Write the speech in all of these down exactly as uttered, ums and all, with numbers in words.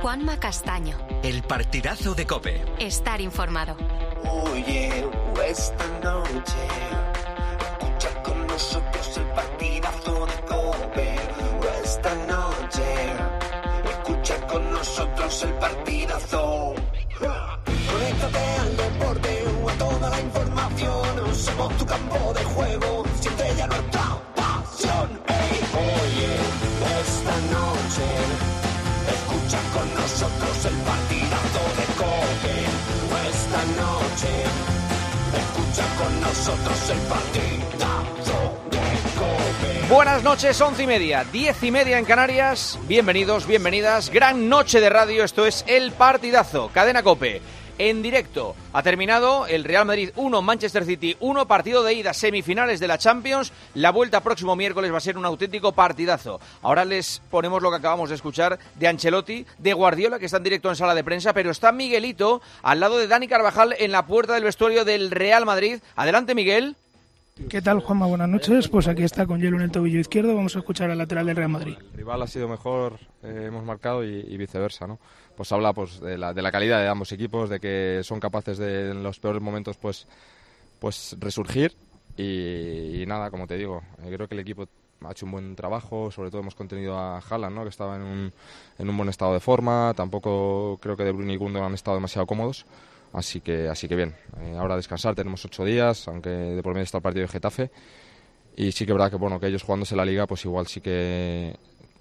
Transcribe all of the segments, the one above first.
Juanma Castaño. El partidazo de COPE. Estar informado. Oye, esta noche escucha con nosotros el partidazo de COPE. Esta noche escucha con nosotros el partidazo. Conéctate al deporte o a toda la información. Somos tu campo de juego. Siente ya nuestra pasión. Hey, oye, esta noche escucha con nosotros el partidazo de COPE. Esta noche escucha con nosotros el partidazo de COPE. Buenas noches, once y media, diez y media en Canarias. Bienvenidos, bienvenidas. Gran noche de radio, esto es El Partidazo, Cadena COPE. En directo, ha terminado el Real Madrid uno, Manchester City uno, partido de ida, semifinales de la Champions. La vuelta próximo miércoles va a ser un auténtico partidazo. Ahora les ponemos lo que acabamos de escuchar de Ancelotti, de Guardiola, que está en directo en sala de prensa, pero está Miguelito al lado de Dani Carvajal en la puerta del vestuario del Real Madrid. Adelante, Miguel. ¿Qué tal, Juanma? Buenas noches. Pues aquí está con hielo en el tobillo izquierdo. Vamos a escuchar al lateral del Real Madrid. El rival ha sido mejor, eh, hemos marcado y, y viceversa, ¿no? Pues habla pues de la, de la calidad de ambos equipos, de que son capaces de en los peores momentos pues, pues resurgir y, y nada, como te digo, eh, creo que el equipo ha hecho un buen trabajo, sobre todo hemos contenido a Haaland, ¿no? Que estaba en un, en un buen estado de forma, tampoco creo que De Bruyne y Gundogan han estado demasiado cómodos. Así que, así que bien, eh, ahora a descansar, tenemos ocho días, aunque de por medio está el partido de Getafe. Y sí que es verdad que, bueno, que ellos jugándose la Liga, pues igual sí que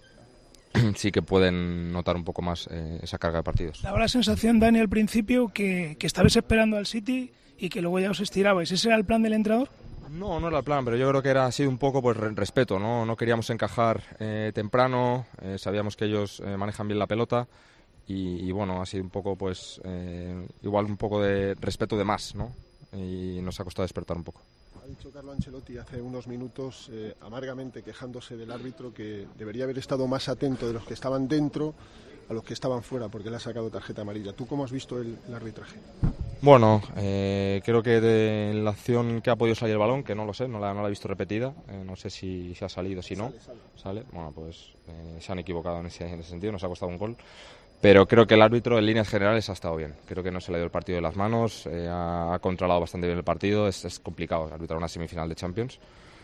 sí que pueden notar un poco más eh, esa carga de partidos. Daba la sensación, Dani, al principio que, que estabais esperando al City y que luego ya os estirabais. ¿Ese era el plan del entrenador? No, no era el plan, pero yo creo que era ha sido un poco pues respeto, ¿no? No queríamos encajar eh, temprano, eh, sabíamos que ellos eh, manejan bien la pelota. Y, y bueno, ha sido un poco, pues, eh, igual un poco de respeto de más, ¿no? Y nos ha costado despertar un poco. Ha dicho Carlo Ancelotti hace unos minutos, eh, amargamente quejándose del árbitro, que debería haber estado más atento de los que estaban dentro a los que estaban fuera, porque le ha sacado tarjeta amarilla. ¿Tú cómo has visto el, el arbitraje? Bueno, eh, creo que de la acción que ha podido salir el balón, que no lo sé, no la, no la he visto repetida, eh, no sé si, si ha salido, si no, sale, sale. sale. Bueno, pues eh, se han equivocado en ese, en ese sentido, nos ha costado un gol. Pero creo que el árbitro en líneas generales ha estado bien. Creo que no se le ha ido el partido de las manos, eh, ha, ha controlado bastante bien el partido. Es, es complicado arbitrar una semifinal de Champions.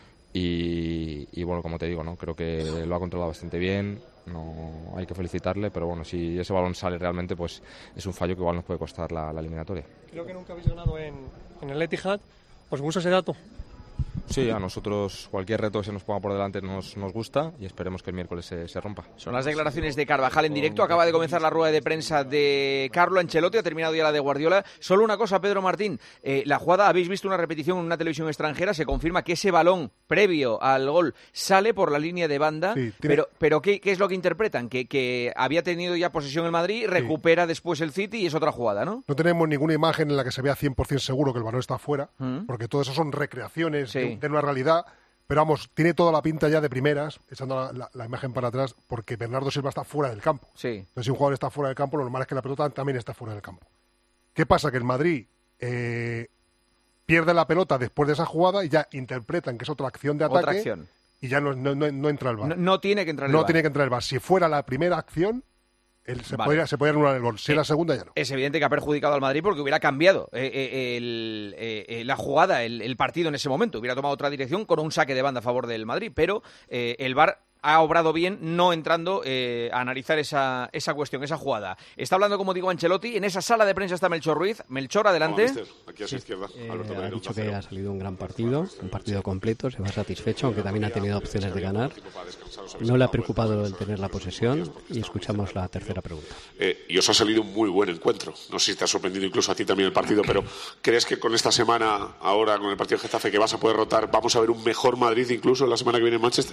Y, y bueno, como te digo, ¿no? Creo que lo ha controlado bastante bien. No hay que felicitarle, pero bueno, si ese balón sale realmente, pues es un fallo que igual nos puede costar la, la eliminatoria. Creo que nunca habéis ganado en, en el Etihad. ¿Os gusta ese dato? Sí, a nosotros cualquier reto que se nos ponga por delante nos, nos gusta y esperemos que el miércoles se, se rompa. Son las declaraciones de Carvajal en directo. Acaba de comenzar la rueda de prensa de Carlo Ancelotti, ha terminado ya la de Guardiola. Solo una cosa, Pedro Martín, eh, la jugada, habéis visto una repetición en una televisión extranjera, se confirma que ese balón previo al gol sale por la línea de banda, sí, tiene... pero, pero ¿qué, ¿qué es lo que interpretan? Que, que había tenido ya posesión el Madrid, recupera sí. después el City y es otra jugada, ¿no? No tenemos ninguna imagen en la que se vea cien por ciento seguro que el balón está fuera, ¿Mm? porque todo eso son recreaciones sí. de, de una realidad. Pero vamos, tiene toda la pinta ya de primeras, echando la, la, la imagen para atrás, porque Bernardo Silva está fuera del campo. Sí. Entonces, si un jugador está fuera del campo, lo normal es que la pelota también está fuera del campo. ¿Qué pasa? Que el Madrid eh, pierde la pelota después de esa jugada y ya interpretan que es otra acción de ataque. Otra acción. Y ya no, no, no, no entra el V A R. No, no tiene que entrar el no V A R. No tiene que entrar el V A R. Si fuera la primera acción, él se, vale. podría, se podría anular el gol. Si eh, es la segunda, ya no. Es evidente que ha perjudicado al Madrid porque hubiera cambiado eh, eh, el, eh, la jugada, el, el partido en ese momento. Hubiera tomado otra dirección con un saque de banda a favor del Madrid. Pero eh, el V A R ha obrado bien no entrando eh, a analizar esa, esa cuestión, esa jugada. Está hablando, como digo, Ancelotti. En esa sala de prensa está Melchor Ruiz. Melchor, adelante. Hola, aquí a su izquierda. Eh, ha dicho que ha salido un gran partido, un partido completo, se va satisfecho, aunque también ha tenido opciones de ganar. No le ha preocupado el tener la posesión y escuchamos la tercera pregunta. Eh, y os ha salido un muy buen encuentro. No sé si te ha sorprendido incluso a ti también el partido, pero ¿crees que con esta semana, ahora con el partido de Getafe, que vas a poder rotar, vamos a ver un mejor Madrid incluso la semana que viene en Manchester?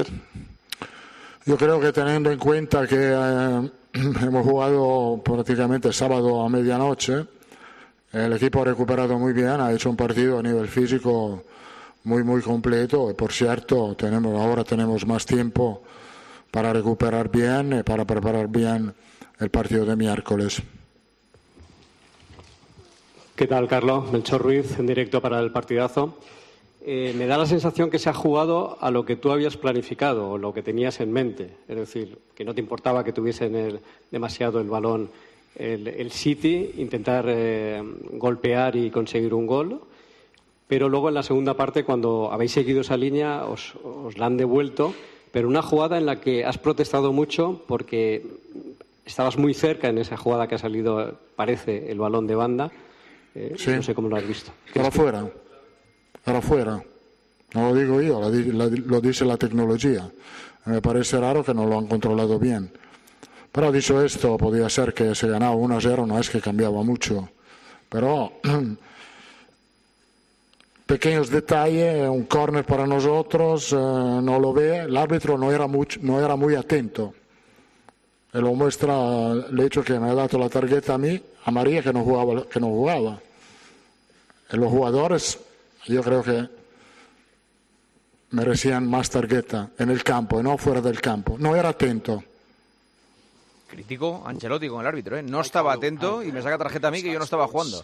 Yo creo que teniendo en cuenta que eh, hemos jugado prácticamente sábado a medianoche, el equipo ha recuperado muy bien, ha hecho un partido a nivel físico muy muy completo y por cierto tenemos ahora tenemos más tiempo para recuperar bien y para preparar bien el partido de miércoles. ¿Qué tal, Carlos? Melchor Ruiz en directo para El Partidazo. Eh, me da la sensación que se ha jugado a lo que tú habías planificado o lo que tenías en mente. Es decir, que no te importaba que tuviesen el, demasiado el balón el, el City, intentar eh, golpear y conseguir un gol. Pero luego en la segunda parte, cuando habéis seguido esa línea, os, os la han devuelto. Pero una jugada en la que has protestado mucho porque estabas muy cerca en esa jugada que ha salido, parece, el balón de banda. Eh, sí. No sé cómo lo has visto. Era fuera. Era fuera. No lo digo yo, lo, la, lo dice la tecnología. Me parece raro que no lo han controlado bien. Pero dicho esto, podía ser que se ganaba uno a cero, no es que cambiaba mucho. Pero pequeños detalles, un córner para nosotros, eh, no lo ve. El árbitro no era, mucho, no era muy atento. Y lo muestra el hecho que me ha dado la tarjeta a mí, a María, que no jugaba. Que no jugaba. Y los jugadores, yo creo que merecían más tarjeta en el campo y no fuera del campo. No era atento. Crítico Ancelotti con el árbitro, ¿eh? No estaba atento y me saca tarjeta a mí que yo no estaba jugando.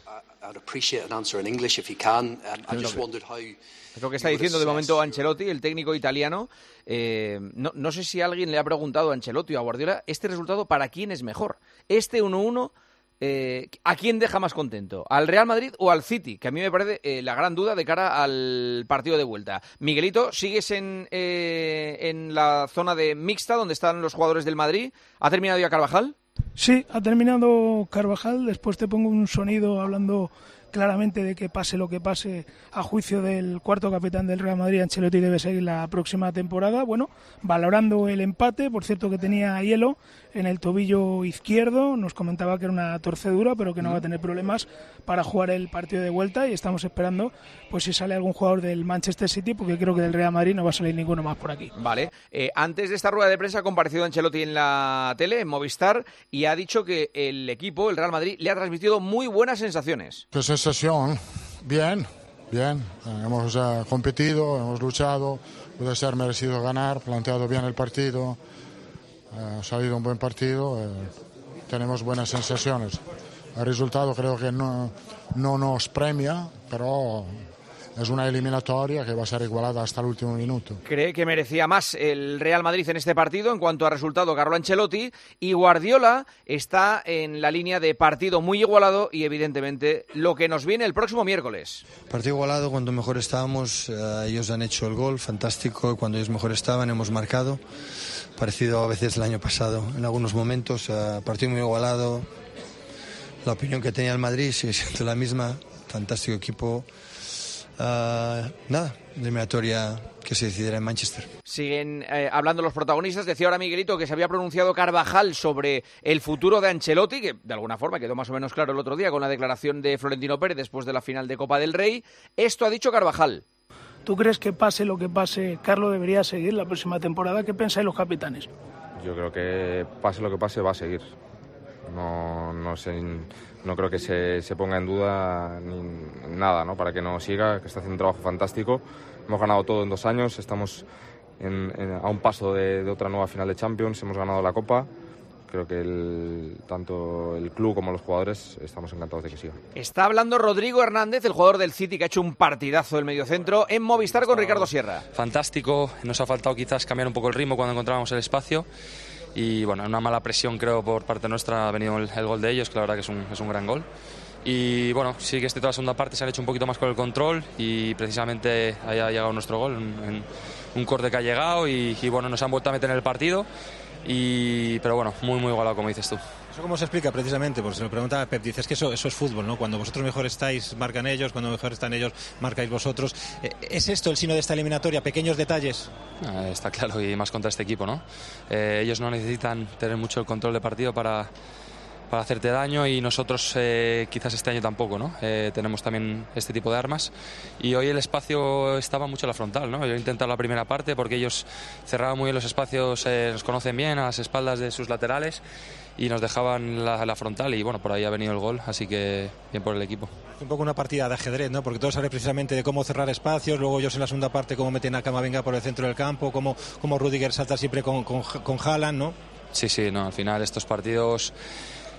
Es lo que está diciendo de momento Ancelotti, el técnico italiano. Eh, no, no sé si alguien le ha preguntado a Ancelotti o a Guardiola, ¿este resultado para quién es mejor? ¿Este uno uno? Eh, ¿A quién deja más contento? ¿Al Real Madrid o al City? Que a mí me parece eh, la gran duda de cara al partido de vuelta. Miguelito, ¿sigues en, eh, en la zona de mixta donde están los jugadores del Madrid? ¿Ha terminado ya Carvajal? Sí, ha terminado Carvajal. Después te pongo un sonido hablando claramente de que pase lo que pase, a juicio del cuarto capitán del Real Madrid, Ancelotti debe seguir la próxima temporada. Bueno, valorando el empate, por cierto que tenía hielo en el tobillo izquierdo, nos comentaba que era una torcedura, pero que no va a tener problemas para jugar el partido de vuelta, y estamos esperando pues si sale algún jugador del Manchester City, porque creo que del Real Madrid no va a salir ninguno más por aquí. Vale, eh, antes de esta rueda de prensa ha comparecido Ancelotti en la tele, en Movistar, y ha dicho que el equipo, el Real Madrid, le ha transmitido muy buenas sensaciones. ¿Qué sensación? Bien, bien. Eh, hemos uh, competido, hemos luchado, puede ser merecido ganar, planteado bien el partido, uh, ha salido un buen partido, eh, tenemos buenas sensaciones. El resultado creo que no, no nos premia, pero es una eliminatoria que va a ser igualada hasta el último minuto. Cree que merecía más el Real Madrid en este partido en cuanto a resultado Carlo Ancelotti, y Guardiola está en la línea de partido muy igualado y evidentemente lo que nos viene el próximo miércoles. Partido igualado, cuando mejor estábamos, eh, ellos han hecho el gol, fantástico, cuando ellos mejor estaban hemos marcado, parecido a veces el año pasado en algunos momentos, eh, partido muy igualado, la opinión que tenía el Madrid sigue siendo la misma, fantástico equipo. Uh, nada, eliminatoria que se decidirá en Manchester. Siguen eh, hablando los protagonistas. Decía ahora Miguelito que se había pronunciado Carvajal sobre el futuro de Ancelotti, que de alguna forma quedó más o menos claro el otro día con la declaración de Florentino Pérez después de la final de Copa del Rey. Esto ha dicho Carvajal. ¿Tú crees que pase lo que pase, Carlo debería seguir la próxima temporada? ¿Qué pensáis los capitanes? Yo creo que pase lo que pase va a seguir. No, no sé, no creo que se, se ponga en duda ni nada, ¿no? Para que no siga, que está haciendo un trabajo fantástico. Hemos ganado todo en dos años, estamos en, en, a un paso de, de otra nueva final de Champions, hemos ganado la Copa. Creo que el, tanto el club como los jugadores estamos encantados de que siga. Está hablando Rodrigo Hernández, el jugador del City que ha hecho un partidazo del mediocentro en Movistar con Ricardo Sierra. Fantástico, nos ha faltado quizás cambiar un poco el ritmo cuando encontrábamos el espacio. Y bueno, una mala presión creo por parte nuestra ha venido el, el gol de ellos, que la verdad que es un, es un gran gol. Y bueno, sí que este toda la segunda parte se han hecho un poquito más con el control y precisamente ahí ha llegado nuestro gol, en, en un corte que ha llegado y, y bueno, nos han vuelto a meter en el partido. Y, pero bueno, muy muy igualado como dices tú. ¿Eso cómo se explica precisamente? Porque se lo preguntaba Pep, dices que eso, eso es fútbol, ¿no? Cuando vosotros mejor estáis, marcan ellos, cuando mejor están ellos, marcáis vosotros. ¿Es esto el signo de esta eliminatoria? ¿Pequeños detalles? Eh, está claro, y más contra este equipo, ¿no? Eh, ellos no necesitan tener mucho el control de partido para, para hacerte daño y nosotros eh, quizás este año tampoco, ¿no? Eh, tenemos también este tipo de armas y hoy el espacio estaba mucho a la frontal, ¿no? Yo he intentado la primera parte porque ellos cerraban muy bien los espacios, eh, nos conocen bien a las espaldas de sus laterales y nos dejaban la, la frontal y bueno, por ahí ha venido el gol, así que bien por el equipo. Un poco una partida de ajedrez, ¿no? Porque todo sale precisamente de cómo cerrar espacios, luego ellos en la segunda parte cómo meten a Camavinga por el centro del campo, cómo, cómo Rudiger salta siempre con, con, con Haaland, ¿no? Sí, sí, no, al final estos partidos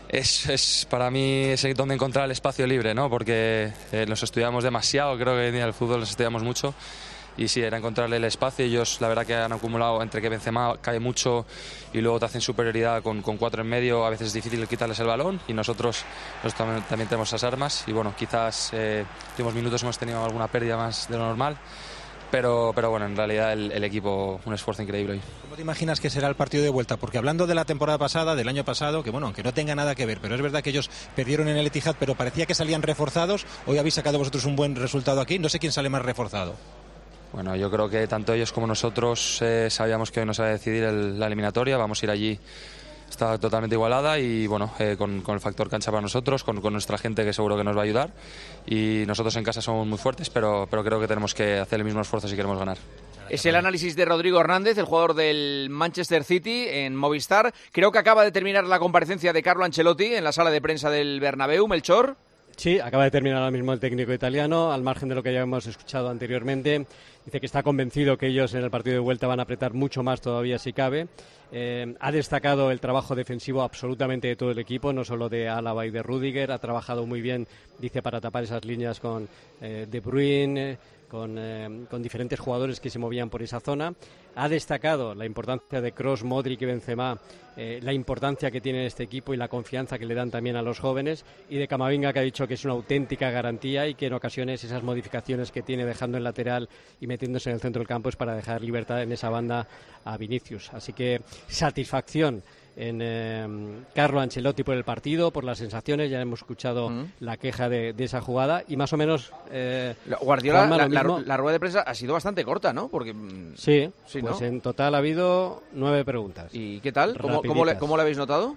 Es, es para mí es donde encontrar el espacio libre, ¿no? Porque eh, nos estudiamos demasiado, creo que en el fútbol nos estudiamos mucho. Y sí, era encontrarle el espacio. Ellos, la verdad, que han acumulado entre que Benzema cae mucho y luego te hacen superioridad con, con cuatro en medio. A veces es difícil quitarles el balón y nosotros, nosotros también, también tenemos esas armas. Y bueno, quizás en eh, últimos minutos hemos tenido alguna pérdida más de lo normal. Pero, pero bueno, en realidad el, el equipo, un esfuerzo increíble hoy. ¿Cómo te imaginas que será el partido de vuelta? Porque hablando de la temporada pasada, del año pasado, que bueno, aunque no tenga nada que ver, pero es verdad que ellos perdieron en el Etihad, pero parecía que salían reforzados. Hoy habéis sacado vosotros un buen resultado aquí. No sé quién sale más reforzado. Bueno, yo creo que tanto ellos como nosotros eh, sabíamos que hoy nos iba a decidir el, la eliminatoria. Vamos a ir allí, está totalmente igualada y bueno, eh, con, con el factor cancha para nosotros, con, con nuestra gente que seguro que nos va a ayudar. Y nosotros en casa somos muy fuertes, pero, pero creo que tenemos que hacer el mismo esfuerzo si queremos ganar. Es el análisis de Rodrigo Hernández, el jugador del Manchester City en Movistar. Creo que acaba de terminar la comparecencia de Carlo Ancelotti en la sala de prensa del Bernabéu. Melchor. Sí, acaba de terminar ahora mismo el técnico italiano, al margen de lo que ya hemos escuchado anteriormente. Dice que está convencido que ellos en el partido de vuelta van a apretar mucho más todavía si cabe. Eh, ha destacado el trabajo defensivo absolutamente de todo el equipo, no solo de Álava y de Rüdiger. Ha trabajado muy bien, dice, para tapar esas líneas con eh, De Bruyne, con, eh, con diferentes jugadores que se movían por esa zona. Ha destacado la importancia de Kroos, Modric y Benzema, eh, la importancia que tiene este equipo y la confianza que le dan también a los jóvenes, y de Camavinga, que ha dicho que es una auténtica garantía y que en ocasiones esas modificaciones que tiene dejando el lateral y metiéndose en el centro del campo es para dejar libertad en esa banda a Vinicius. Así que satisfacción en eh, Carlo Ancelotti por el partido, por las sensaciones. Ya hemos escuchado mm. la queja de, de esa jugada y más o menos eh, Guardiola, Juanma, la, la, la rueda de prensa ha sido bastante corta, ¿no? Porque sí, sí pues ¿no? en total ha habido nueve preguntas. ¿Y qué tal? ¿Cómo, cómo, le, ¿Cómo le habéis notado?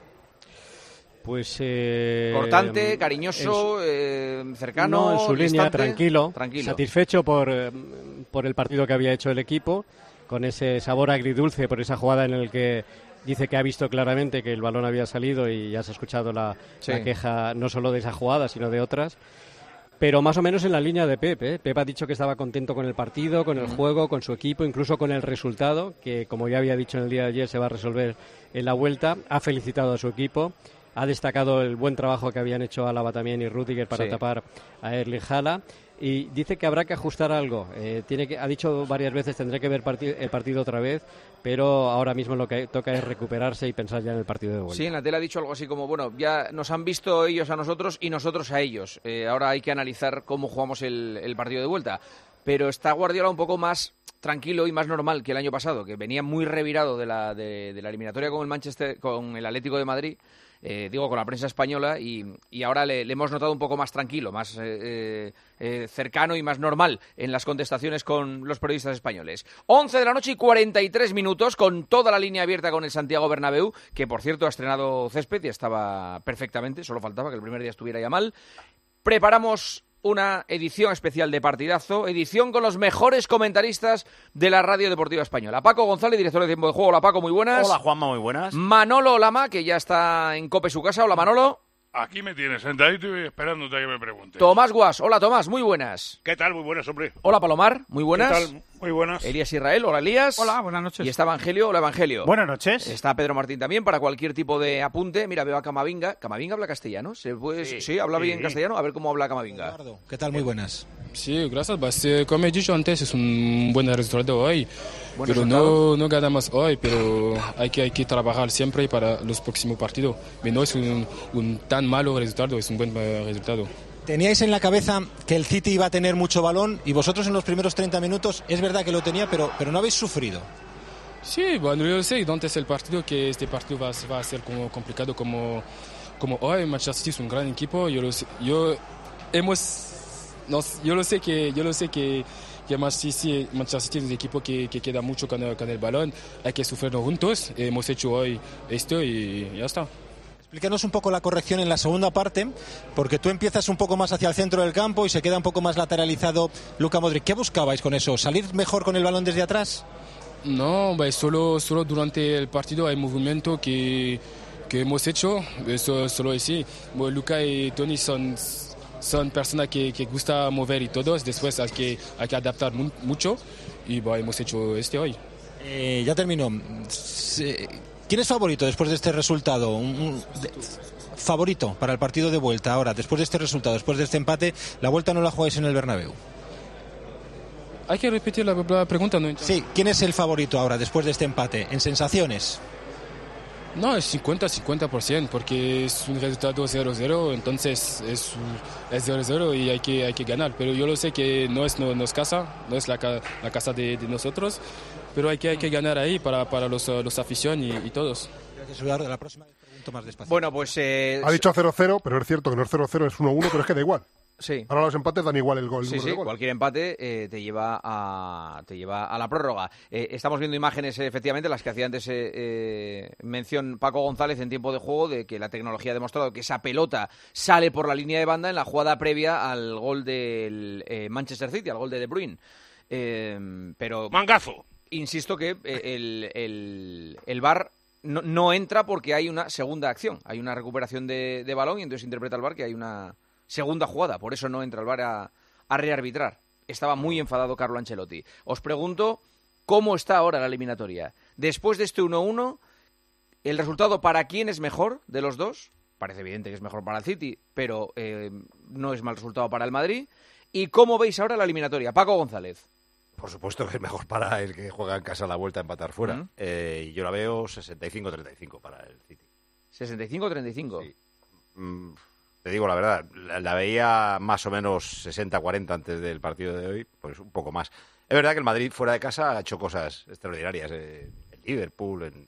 Pues eh, cortante, cariñoso, eh, cercano, no, en su línea, distante, tranquilo, tranquilo, satisfecho por, eh, por el partido que había hecho el equipo, con ese sabor agridulce por esa jugada en el que dice que ha visto claramente que el balón había salido y ya se ha escuchado la, sí. la queja no solo de esa jugada, sino de otras. Pero más o menos en la línea de Pep, ¿eh? Pep ha dicho que estaba contento con el partido, con el mm. juego, con su equipo, incluso con el resultado, que como ya había dicho en el día de ayer se va a resolver en la vuelta. Ha felicitado a su equipo, ha destacado el buen trabajo que habían hecho Álava también y Rüdiger para sí. tapar a Erling Haaland. Y dice que habrá que ajustar algo. Eh, tiene que, ha dicho varias veces tendré que ver parti- el partido otra vez, pero ahora mismo lo que toca es recuperarse y pensar ya en el partido de vuelta. Sí, en la tele ha dicho algo así como, bueno, ya nos han visto ellos a nosotros y nosotros a ellos. Eh, ahora hay que analizar cómo jugamos el, el partido de vuelta. Pero está Guardiola un poco más tranquilo y más normal que el año pasado, que venía muy revirado de la, de, de la eliminatoria con el Manchester, con el Atlético de Madrid. Eh, digo, con la prensa española y, y ahora le, le hemos notado un poco más tranquilo, más eh, eh, cercano y más normal en las contestaciones con los periodistas españoles. once de la noche y cuarenta y tres minutos, con toda la línea abierta con el Santiago Bernabéu, que por cierto ha estrenado césped y estaba perfectamente, solo faltaba que el primer día estuviera ya mal. Preparamos una edición especial de Partidazo, edición con los mejores comentaristas de la Radio Deportiva Española. Paco González, director de Tiempo de Juego. Hola, Paco, muy buenas. Hola, Juanma, muy buenas. Manolo Lama, que ya está en COPE su casa. Hola, Manolo. Aquí me tienes, sentadito y esperándote a que me preguntes. Tomás Guas. Hola, Tomás, muy buenas. ¿Qué tal? Muy buenas, hombre. Hola, Palomar, muy buenas. ¿Qué tal? Muy buenas. Elías Israel. Hola, Elías. Hola, buenas noches. Y está Evangelio. Hola, Evangelio. Buenas noches. Está Pedro Martín también para cualquier tipo de apunte. Mira, veo a Camavinga. ¿Camavinga habla castellano? ¿Se puede... Sí, sí, habla sí. bien castellano. A ver cómo habla Camavinga. Eduardo, ¿qué tal? Muy buenas. Sí, gracias. Pues, como he dicho antes, es un buen resultado hoy. Buen pero resultado. no, no ganamos hoy, pero hay que, hay que trabajar siempre para los próximos partidos. Pero no es un, un tan malo resultado, es un buen uh, resultado. Teníais en la cabeza que el City iba a tener mucho balón y vosotros en los primeros treinta minutos, es verdad que lo tenía, pero, pero no habéis sufrido. Sí, bueno, yo sé antes del partido que este partido va, va a ser como complicado como, como hoy. Manchester City es un gran equipo. Yo lo sé, yo hemos, no, yo lo sé que yo lo sé que, que Manchester City, Manchester City es un equipo que, que queda mucho con el, con el balón. Hay que sufrirlo juntos. Hemos hecho hoy esto y ya está. Explícanos un poco la corrección en la segunda parte, porque tú empiezas un poco más hacia el centro del campo y se queda un poco más lateralizado Luka Modric. ¿Qué buscabais con eso? ¿Salir mejor con el balón desde atrás? No, pues solo, solo durante el partido hay movimiento que, que hemos hecho, eso solo así. Bueno, Luka y Toni son, son personas que, que gusta mover y todos, después hay que, hay que adaptar mu- mucho y bueno, hemos hecho este hoy. Eh, ya terminó. Sí. ¿Quién es favorito después de este resultado? Un, un, de... favorito para el partido de vuelta ahora, después de este resultado, después de este empate? La vuelta no la jugáis en el Bernabéu. Hay que repetir la, la pregunta, ¿no? Sí, ¿quién es el favorito ahora después de este empate? ¿En sensaciones? No, es cincuenta a cincuenta por ciento porque es un resultado cero cero, entonces es, es cero cero y hay que, hay que ganar. Pero yo lo sé que no es no, no es casa, no es la, la casa de, de nosotros, pero hay que, hay que ganar ahí para, para los, los afición y, y todos. Gracias, Eduardo. La próxima vez pregunto más despacio. Bueno, pues... Eh... Ha dicho cero cero, pero es cierto que no es cero cero, es uno uno, pero es que da igual. Sí. Ahora los empates dan igual el gol. El sí, sí, de gol. Cualquier empate eh, te lleva a te lleva a la prórroga. Eh, estamos viendo imágenes, eh, efectivamente, las que hacía antes eh, eh, mención Paco González en tiempo de juego, de que la tecnología ha demostrado que esa pelota sale por la línea de banda en la jugada previa al gol del eh, Manchester City, al gol de De Bruyne. Eh, pero mangazo. Insisto que eh, el, el, el V A R no, no entra porque hay una segunda acción, hay una recuperación de, de balón y entonces interpreta el V A R que hay una segunda jugada, por eso no entra el V A R a, a rearbitrar. Estaba muy enfadado Carlo Ancelotti. Os pregunto, ¿cómo está ahora la eliminatoria? Después de este uno uno, ¿el resultado para quién es mejor de los dos? Parece evidente que es mejor para el City, pero eh, no es mal resultado para el Madrid. ¿Y cómo veis ahora la eliminatoria? Paco González. Por supuesto que es mejor para el que juega en casa la vuelta a empatar fuera. Uh-huh. eh, yo la veo sesenta y cinco treinta y cinco para el City. ¿sesenta y cinco treinta y cinco? Sí. Mm. Te digo la verdad, la, la veía más o menos sesenta cuarenta antes del partido de hoy, pues un poco más. Es verdad que el Madrid fuera de casa ha hecho cosas extraordinarias, eh, el Liverpool, en,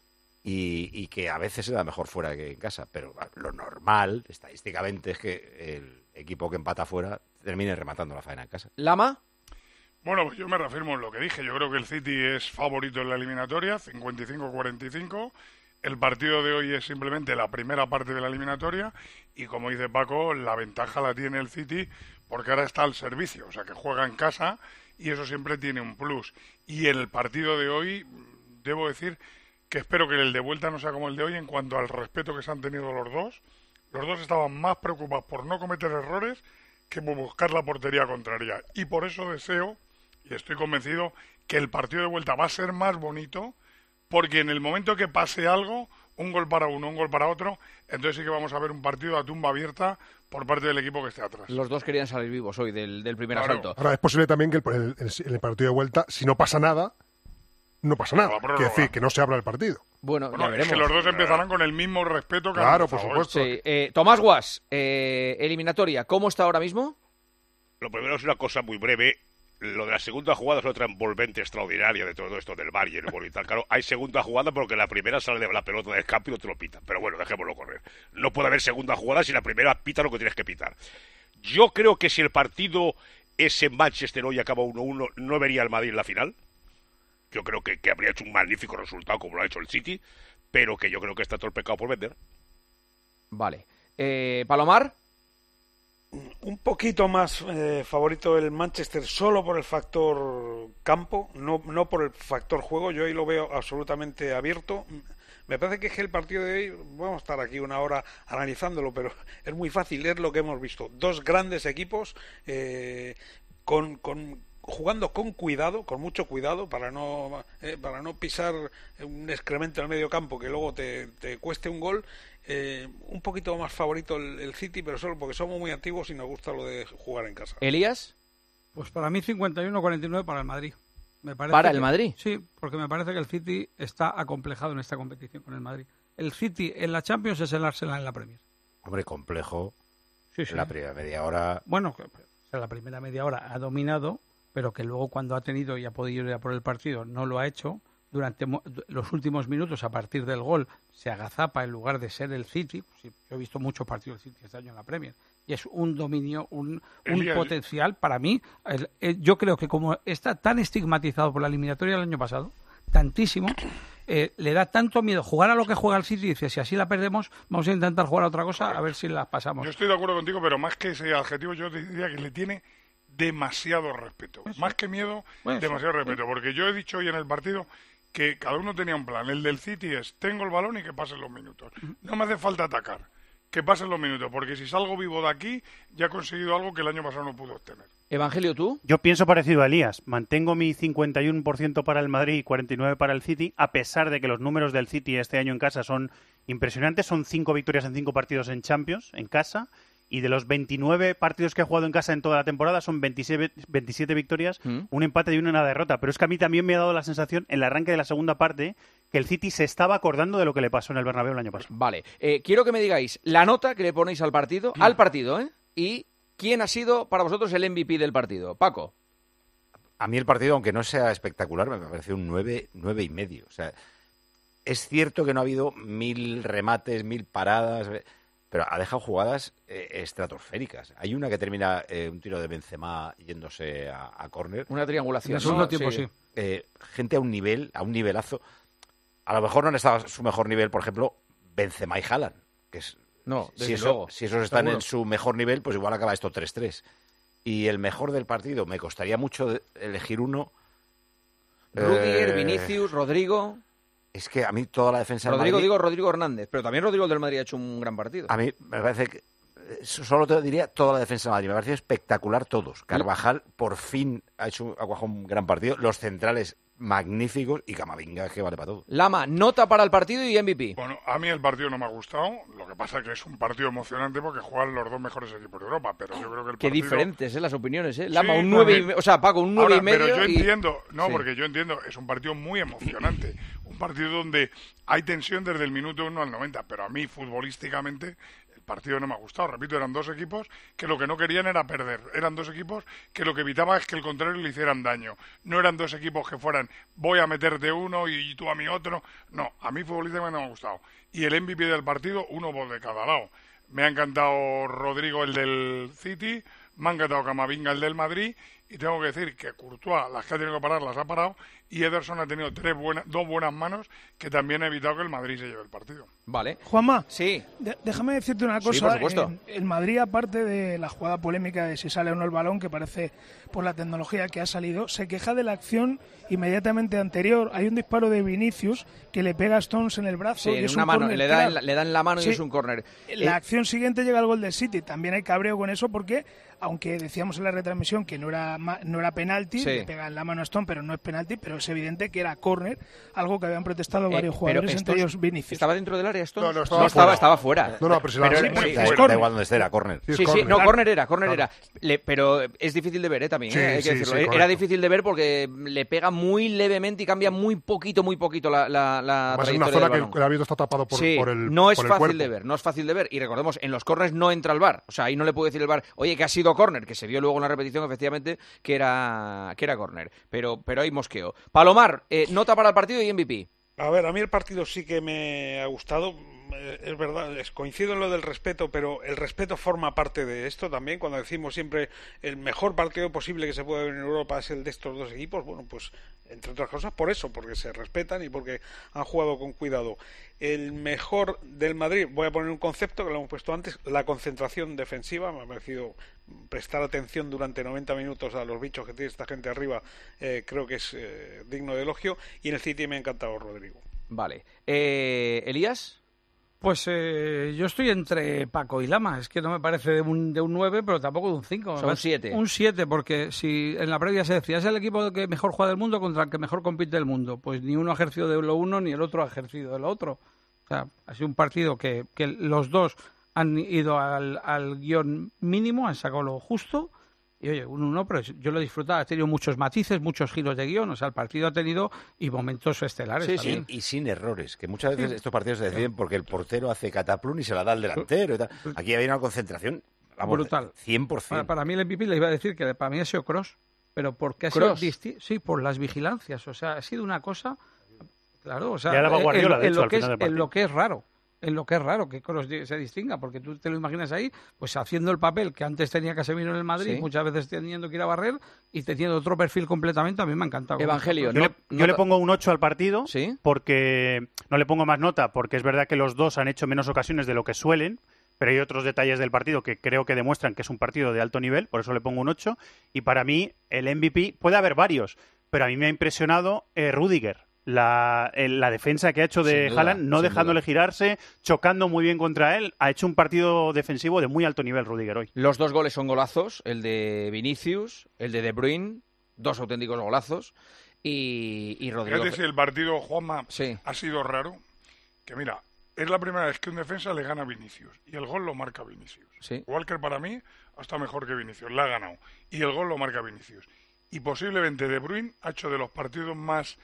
y, y que a veces se da mejor fuera que en casa, pero lo normal, estadísticamente, es que el equipo que empata fuera termine rematando la faena en casa. ¿Lama? Bueno, pues yo me reafirmo en lo que dije. Yo creo que el City es favorito en la eliminatoria, cincuenta y cinco cuarenta y cinco. El partido de hoy es simplemente la primera parte de la eliminatoria y, como dice Paco, la ventaja la tiene el City porque ahora está al servicio, o sea que juega en casa y eso siempre tiene un plus. Y el partido de hoy, debo decir que espero que el de vuelta no sea como el de hoy en cuanto al respeto que se han tenido los dos. Los dos estaban más preocupados por no cometer errores que por buscar la portería contraria. Y por eso deseo, y estoy convencido, que el partido de vuelta va a ser más bonito. Porque en el momento que pase algo, un gol para uno, un gol para otro, entonces sí que vamos a ver un partido a tumba abierta por parte del equipo que esté atrás. Los dos querían salir vivos hoy del, del primer claro. asalto. Ahora, es posible también que el, el, el, el partido de vuelta, si no pasa nada, no pasa nada. Quiere decir que no se abra el partido. Bueno, bueno ya veremos. Es que los dos empezarán con el mismo respeto que Claro, por supuesto. Sí. Eh, Tomás Guas, eh, eliminatoria, ¿cómo está ahora mismo? Lo primero es una cosa muy breve. Lo de la segunda jugada es otra envolvente extraordinaria de todo esto del V A R y el gol y tal. Claro, hay segunda jugada porque la primera sale de la pelota del campo y no te lo pita. Pero bueno, dejémoslo correr. No puede haber segunda jugada si la primera pita lo que tienes que pitar. Yo creo que si el partido es en Manchester hoy acaba uno uno, no vería al Madrid en la final. Yo creo que, que habría hecho un magnífico resultado como lo ha hecho el City, pero que yo creo que está todo el pecado por vender. Vale. Eh, ¿Palomar? Un poquito más eh, favorito el Manchester solo por el factor campo, no, no por el factor juego. Yo ahí lo veo absolutamente abierto. Me parece que es que el partido de hoy, vamos a estar aquí una hora analizándolo, pero es muy fácil, es lo que hemos visto. Dos grandes equipos eh, con, con jugando con cuidado, con mucho cuidado, para no eh, para no pisar un excremento en el medio campo que luego te, te cueste un gol. Eh, un poquito más favorito el, el City, pero solo porque somos muy antiguos y nos gusta lo de jugar en casa. ¿Elías? Pues para mí cincuenta y uno cuarenta y nueve para el Madrid. Me parece ¿Para que, el Madrid? Sí, porque me parece que el City está acomplejado en esta competición con el Madrid. El City en la Champions es el Arsenal en la Premier. Hombre, complejo. Sí, sí. En la primera media hora... Bueno, en la primera media hora ha dominado, pero que luego cuando ha tenido y ha podido ir a por el partido no lo ha hecho. Durante los últimos minutos, a partir del gol, se agazapa en lugar de ser el City. Yo he visto muchos partidos del City este año en la Premier. Y es un dominio, un, un potencial para mí. El, el, yo creo que como está tan estigmatizado por la eliminatoria del año pasado, tantísimo, eh, le da tanto miedo jugar a lo que juega el City y dice, si así la perdemos, vamos a intentar jugar a otra cosa, a ver si la pasamos. Yo estoy de acuerdo contigo, pero más que ese adjetivo, yo te diría que le tiene demasiado respeto. Eso. Más que miedo, bueno, demasiado sí. respeto. Porque yo he dicho hoy en el partido que cada uno tenía un plan. El del City es, tengo el balón y que pasen los minutos. No me hace falta atacar, que pasen los minutos, porque si salgo vivo de aquí, ya he conseguido algo que el año pasado no pude obtener. Evangelio, ¿tú? Yo pienso parecido a Elías. Mantengo mi cincuenta y uno por ciento para el Madrid y cuarenta y nueve por ciento para el City, a pesar de que los números del City este año en casa son impresionantes. Son cinco victorias en cinco partidos en Champions, en casa. Y de los veintinueve partidos que ha jugado en casa en toda la temporada, son veintisiete, veintisiete victorias, ¿Mm? un empate y una derrota. Pero es que a mí también me ha dado la sensación, en el arranque de la segunda parte, que el City se estaba acordando de lo que le pasó en el Bernabéu el año pasado. Vale. Eh, quiero que me digáis la nota que le ponéis al partido, mm. al partido, ¿eh? Y quién ha sido para vosotros el M V P del partido. Paco. A mí el partido, aunque no sea espectacular, me parece un nueve, nueve y medio. O sea, es cierto que no ha habido mil remates, mil paradas, pero ha dejado jugadas eh, estratosféricas. Hay una que termina eh, un tiro de Benzema yéndose a, a córner. Una triangulación. En el segundo tiempo, sí. sí. Eh, gente a un nivel, a un nivelazo. A lo mejor no han estado a su mejor nivel, por ejemplo, Benzema y Haaland, que es... No, si, eso, luego, si esos están seguro. en su mejor nivel, pues igual acaba esto tres tres. Y el mejor del partido, me costaría mucho elegir uno. Rudiger, eh, Vinicius, Rodrigo... Es que a mí toda la defensa Rodrigo, del Madrid... digo Rodrigo Hernández, pero también Rodrigo del Madrid ha hecho un gran partido. A mí me parece que... Solo te diría toda la defensa del Madrid. Me parece espectacular todos. Carvajal por fin ha hecho ha cuajado un gran partido. Los centrales magníficos y Camavinga que vale para todo. Lama, nota para el partido y M V P. Bueno, a mí el partido no me ha gustado. Lo que pasa es que es un partido emocionante porque juegan los dos mejores equipos de Europa. Pero yo creo que el Qué partido... diferentes, ¿eh? Las opiniones, ¿eh? Lama, Sí, un nueve y me... me... O sea, Paco, un nueve Ahora, y medio. Pero yo y... entiendo, no, sí. porque yo entiendo, es un partido muy emocionante. Un partido donde hay tensión desde el minuto uno al noventa. Pero a mí, futbolísticamente, el partido no me ha gustado. Repito, eran dos equipos que lo que no querían era perder. Eran dos equipos que lo que evitaba es que el contrario le hicieran daño. No eran dos equipos que fueran, voy a meterte uno y tú a mi otro. No, a mí futbolísticamente no me ha gustado. Y el M V P del partido, uno de cada lado. Me ha encantado Rodrigo, el del City, me ha encantado Camavinga, el del Madrid, y tengo que decir que Courtois, las que ha tenido que parar, las ha parado, y Ederson ha tenido tres buenas, dos buenas manos que también ha evitado que el Madrid se lleve el partido. Vale. Juanma, sí. de- déjame decirte una cosa. Sí, por supuesto. En- El Madrid, aparte de la jugada polémica de si sale o no el balón, que parece por la tecnología que ha salido, se queja de la acción inmediatamente anterior. Hay un disparo de Vinicius que le pega a Stones en el brazo. Sí, y en es una un mano, córner le, da claro. en la, le dan la mano Sí. y es un córner. La Eh, acción siguiente llega al gol del City. También hay cabreo con eso porque, aunque decíamos en la retransmisión que no era ma- no era penalti, Sí. le pega en la mano a Stone, pero no es penalti, pero es evidente que era córner, algo que habían protestado eh, varios pero jugadores, entre Stones- ellos Vinicius. ¿Estaba dentro del área Stones? No, no, estaba no estaba, fuera. estaba fuera. No, no, pero si la- Pero- sí, sí, sí, sí, Da, es da córner. igual donde esté, era córner. Sí, es Sí, sí, córner. no, córner era, córner Claro. era. Le- pero es difícil de ver, ¿eh? También, Sí, ¿eh? hay que sí, decirlo. sí, Era correcto. difícil de ver porque le pega muy levemente y cambia muy poquito, muy poquito la, la, la Además, es una trayectoria zona del que balón. el, el árbitro está tapado por, Sí, por el no es por el fácil cuerpo. de ver, no es fácil de ver. Y recordemos, en los corners no entra el V A R. O sea, ahí no le puede decir el V A R, oye, que ha sido córner, que se vio luego en la repetición, efectivamente, que era, que era córner. Pero, pero hay mosqueo. Palomar, eh, nota para el partido y M V P. A ver, a mí el partido sí que me ha gustado. Eh, Es verdad, es- coincido en lo del respeto, pero el respeto forma parte de esto también. Cuando decimos siempre el mejor partido posible que se puede ver en Europa es el de estos dos equipos, bueno, pues entre otras cosas por eso, porque se respetan y porque han jugado con cuidado. El mejor del Madrid, voy a poner un concepto que lo hemos puesto antes, la concentración defensiva. Me ha parecido prestar atención durante noventa minutos a los bichos que tiene esta gente arriba, eh, creo que es eh, digno de elogio. Y en el City me ha encantado Rodrigo. Vale. Eh, ¿Elías? Pues eh, yo estoy entre Paco y Lama. Es que no me parece de un, de un nueve, pero tampoco de un cinco. O sea, un siete. Un siete, porque si en la previa se decía, es el equipo que mejor juega del mundo contra el que mejor compite del mundo. Pues ni uno ha ejercido de lo uno, ni el otro ha ejercido de lo otro. O sea, ha sido un partido que, que los dos han ido al, al guión mínimo, han sacado lo justo. Y oye, un uno, pero yo lo he disfrutado. Ha tenido muchos matices, muchos giros de guión. O sea, el partido ha tenido y momentos estelares Sí, también. sí, y sin errores, que muchas veces Sí. estos partidos se deciden porque el portero hace cataplum y se la da al delantero y tal. Aquí había una concentración, vamos, Brutal. cien por Para, ciento. para mí el M V P le iba a decir que para mí ha sido Cross, pero porque ha ¿Cross? sido disti- sí, por las vigilancias. O sea, ha sido una cosa, claro, o sea, Ya hablaba en- Guardiola, en, de en hecho, lo al que es, final del en partido. lo que es raro. En lo que es raro que Kroos di- se distinga, porque tú te lo imaginas ahí, pues haciendo el papel que antes tenía Casemiro en el Madrid, Sí. muchas veces teniendo que ir a barrer y teniendo otro perfil completamente, a mí me ha encantado. Evangelio, Yo, no- le, yo nota- le pongo un ocho al partido, ¿Sí? porque no le pongo más nota, porque es verdad que los dos han hecho menos ocasiones de lo que suelen, pero hay otros detalles del partido que creo que demuestran que es un partido de alto nivel, por eso le pongo un ocho, y para mí el M V P, puede haber varios, pero a mí me ha impresionado eh, Rudiger. La, el, la defensa que ha hecho de Haaland, no dejándole duda. girarse, chocando muy bien contra él, ha hecho un partido defensivo de muy alto nivel Rüdiger hoy. Los dos goles son golazos, el de Vinicius, el de De Bruyne, dos auténticos golazos, y, y Rodrigo... Fíjate si el partido, Juanma, sí. ha sido raro, que mira, es la primera vez que un defensa le gana a Vinicius, y el gol lo marca Vinicius. Sí. Walker para mí ha estado mejor que Vinicius, la ha ganado, y el gol lo marca Vinicius. Y posiblemente De Bruyne ha hecho de los partidos más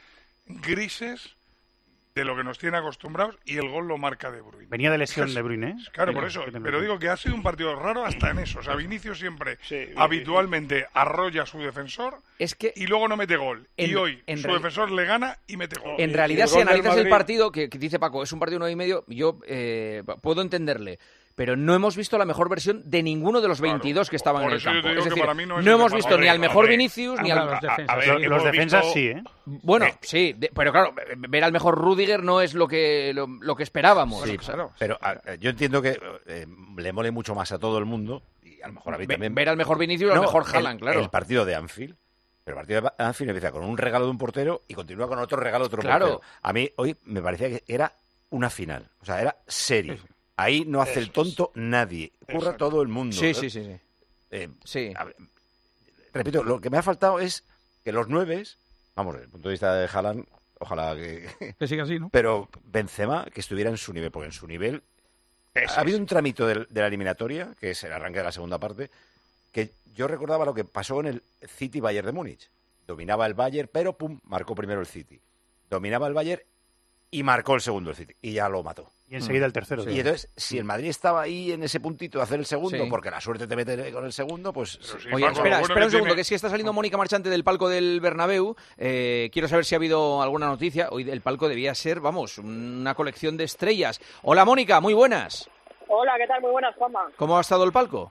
grises de lo que nos tiene acostumbrados, y el gol lo marca De Bruyne. Venía de lesión es, De Bruyne, ¿eh? Claro, por eso. Pero digo que ha sido un partido raro hasta en eso. O sea, Vinicius siempre sí, habitualmente arrolla a su defensor es que y luego no mete gol. En, y hoy en su real... defensor le gana y mete gol. En realidad, si analizas Madrid... el partido, que, que dice Paco, es un partido nueve y medio, yo eh, puedo entenderle. Pero no hemos visto la mejor versión de ninguno de los veintidós claro, que estaban en el campo. Es decir, no, no hemos visto ni al mejor Vinicius ni al... Los defensas, a, a ver, los defensas visto... sí, ¿eh? Bueno, eh. sí, de, pero claro, ver al mejor Rüdiger no es lo que lo, lo que esperábamos. Sí, claro. Pero a, yo entiendo que eh, le mole mucho más a todo el mundo, y a lo mejor a mí Ve, también... Ver al mejor Vinicius y no, al mejor Haaland, claro. El partido de Anfield. Pero el partido de Anfield empieza con un regalo de un portero y continúa con otro regalo de otro claro. portero. A mí hoy me parecía que era una final. O sea, era serio. Sí. Ahí no hace Eso el tonto nadie. Curra Eso. todo el mundo. Sí, sí, sí. sí. Eh, sí. A ver, repito, lo que me ha faltado es que los nueves, vamos, desde el punto de vista de Haaland, ojalá que... Que siga así, ¿no? Pero Benzema, que estuviera en su nivel, porque en su nivel... Eso ha habido un trámite de, de la eliminatoria, que es el arranque de la segunda parte, que yo recordaba lo que pasó en el City-Bayern de Múnich. Dominaba el Bayern, pero pum, marcó primero el City. Dominaba el Bayern y marcó el segundo el City. Y ya lo mató. Y enseguida el tercero. Sí. Y entonces, si el Madrid estaba ahí en ese puntito de hacer el segundo, sí. porque la suerte te mete con el segundo, pues... Sí, Oye, Paco, espera, espera un segundo, tiene... que es que está saliendo Mónica Marchante del palco del Bernabéu. Eh, quiero saber si ha habido alguna noticia. Hoy el palco debía ser, vamos, una colección de estrellas. Hola, Mónica, muy buenas. Hola, ¿qué tal? Muy buenas, Juanma. ¿Cómo ha estado el palco?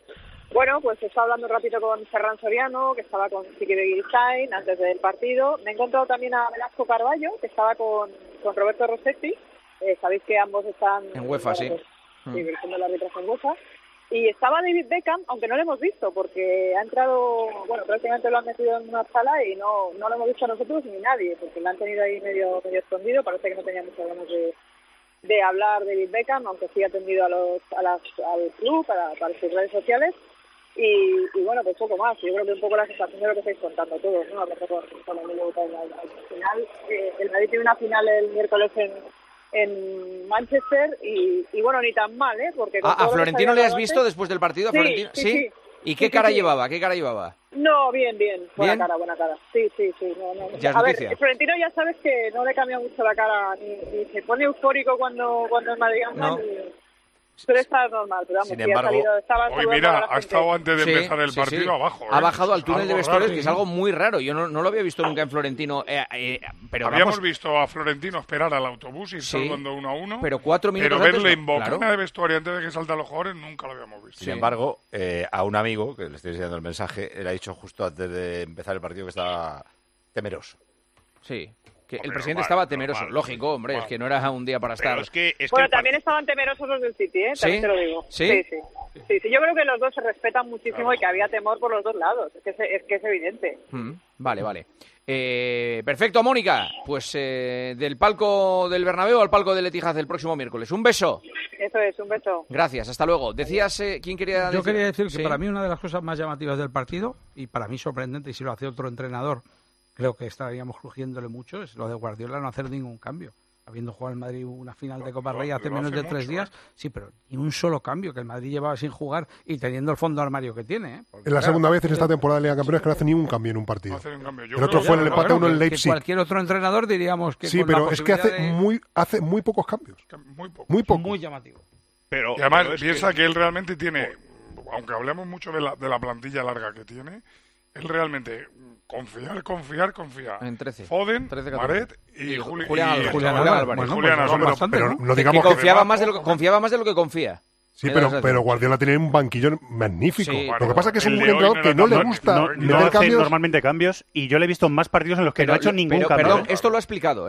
Bueno, pues estaba hablando un ratito con Ferran Soriano, que estaba con Chiqui Begiristain antes del partido. Me he encontrado también a Velasco Carballo, que estaba con, con Roberto Rossetti. Eh, sabéis que ambos están... En UEFA, bueno, sí. Pues, mm. sí, dirigiendo el arbitraje en UEFA. Y estaba David Beckham, aunque no lo hemos visto, porque ha entrado... Bueno, prácticamente lo han metido en una sala y no, no lo hemos visto nosotros ni nadie, porque lo han tenido ahí medio, medio escondido. Parece que no tenía muchas ganas de... de hablar de David Beckham, aunque sí ha atendido a los, a las, al club, para, para sus redes sociales. Y, y bueno, pues poco más. Yo creo que un poco la sensación de lo que estáis contando todos, ¿no? Hablando con, con el minuto al, al final. Eh, el Madrid tiene una final el miércoles en, en Manchester y, y bueno, ni tan mal, ¿eh? Porque ah, ¿A Florentino le has visto después del partido? ¿A sí, Florentino? Sí, sí. sí. ¿Y qué sí, cara sí, llevaba? ¿Qué cara llevaba? No, bien, bien. Buena ¿Bien? cara, buena cara. Sí, sí, sí. No, no. ¿Ya es a noticia? ver, Florentino ya sabes que no le cambia mucho la cara, ni, ni se pone eufórico cuando, cuando es Madrid. No. Ni... Pero está normal, pero vamos, Sin sí, embargo, ha salido, estaba hoy mira, ha estado antes de sí, empezar el sí, partido sí. abajo. ¿eh? Ha bajado al túnel de vestuarios, que es ¿eh? algo muy raro. Yo no, no lo había visto nunca en Florentino. Eh, eh, pero Habíamos vamos, visto a Florentino esperar al autobús y sí, saludando uno a uno. Pero cuatro minutos Pero verle antes, en bocina claro. de vestuario antes de que saltan los jugadores nunca lo habíamos visto. Sin sí. embargo, eh, a un amigo, que le estoy enseñando el mensaje, le ha dicho justo antes de empezar el partido que estaba temeroso. Sí. Que el Pero presidente mal, estaba temeroso, mal, lógico, hombre, mal. es que no era un día para estar. Pero es que, es Bueno, que también estaban temerosos los del City, ¿eh? ¿Sí? También te lo digo. ¿Sí? Sí, sí. Sí, sí, yo creo que los dos se respetan muchísimo claro. y que había temor por los dos lados. Es que es, es, que es evidente. Mm, vale, vale. Eh, perfecto, Mónica. Pues eh, del palco del Bernabéu al palco del Etihad el próximo miércoles. Un beso. Eso es, un beso. Gracias, hasta luego. Decías, eh, ¿quién quería decir? Yo quería decir que ¿Sí? para mí una de las cosas más llamativas del partido, y para mí sorprendente, y si lo hace otro entrenador, creo que estaríamos crujiéndole mucho, es lo de Guardiola no hacer ningún cambio. Habiendo jugado el Madrid una final de Copa Rey hace menos de tres mucho, días, ¿eh? Sí, pero ni un solo cambio, que el Madrid llevaba sin jugar y teniendo el fondo armario que tiene. ¿eh? Porque, en la claro, segunda vez en esta temporada de Liga de Campeones que no hace ni un cambio en un partido. No hace un cambio. Yo el otro fue en el empate uno en Leipzig. Que cualquier otro entrenador diríamos que sí, con pero la es que hace de... muy hace muy pocos cambios. Muy poco. Muy poco. Muy llamativo. Pero, y además pero piensa que... que él realmente tiene, aunque hablemos mucho de la, de la plantilla larga que tiene, él realmente confiar, confiar, confiar. En trece. Foden, trece, Maret y, y Juli, Julián, y, Julián, y, Julián Álvarez. Álvarez. Bueno, Julián pues, Álvarez. bastante, pero ¿no? no digamos que, que confiaba, más de lo que confiaba más de lo que confía. Sí, pero, pero Guardiola tiene un banquillo magnífico. Sí, lo que pasa es que es un el entrenador no que no le tan- gusta No, meter no hace cambios. normalmente cambios y yo le he visto más partidos en los que Pero, no ha hecho ningún pero, cambio. Perdón, ¿eh? esto lo ha explicado, ¿eh?